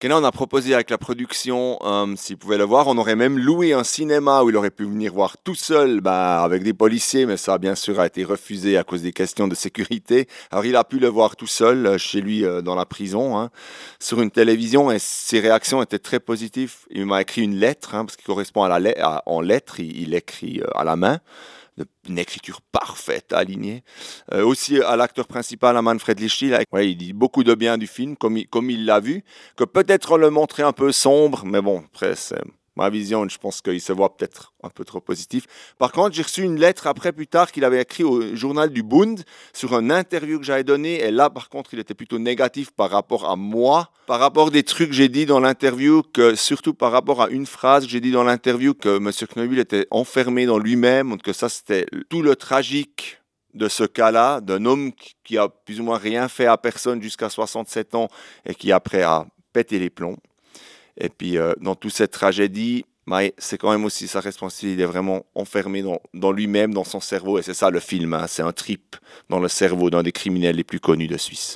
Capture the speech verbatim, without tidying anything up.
Kenan a proposé avec la production, euh, s'il pouvait le voir, on aurait même loué un cinéma où il aurait pu venir voir tout seul, bah, avec des policiers, mais ça, bien sûr, a été refusé à cause des questions de sécurité. Alors, il a pu le voir tout seul, euh, chez lui, euh, dans la prison, hein, sur une télévision, et ses réactions étaient très positives. Il m'a écrit une lettre, hein, parce qu'il correspond à la lettre, à- en lettres, il, il écrit euh, à la main de- une écriture parfaite, alignée. Euh, aussi à l'acteur principal, à Manfred Lischil, avec- ouais, il dit beaucoup de bien du film, comme il, comme il l'a vu, que peut-être on le montrait un peu sombre, mais bon, après, c'est ma vision, je pense qu'il se voit peut-être un peu trop positif. Par contre, j'ai reçu une lettre après, plus tard, qu'il avait écrit au journal du Bund sur une interview que j'avais donnée, et là, par contre, il était plutôt négatif par rapport à moi, par rapport des trucs que j'ai dit dans l'interview, que surtout par rapport à une phrase que j'ai dit dans l'interview, que M. Knoebil était enfermé dans lui-même, que ça, c'était tout le tragique de ce cas-là, d'un homme qui a plus ou moins rien fait à personne jusqu'à soixante-sept ans et qui après a pété les plombs. Et puis euh, dans toute cette tragédie, mais c'est quand même aussi sa responsabilité. Il est vraiment enfermé dans, dans lui-même, dans son cerveau. Et c'est ça le film, hein. C'est un trip dans le cerveau d'un des criminels les plus connus de Suisse.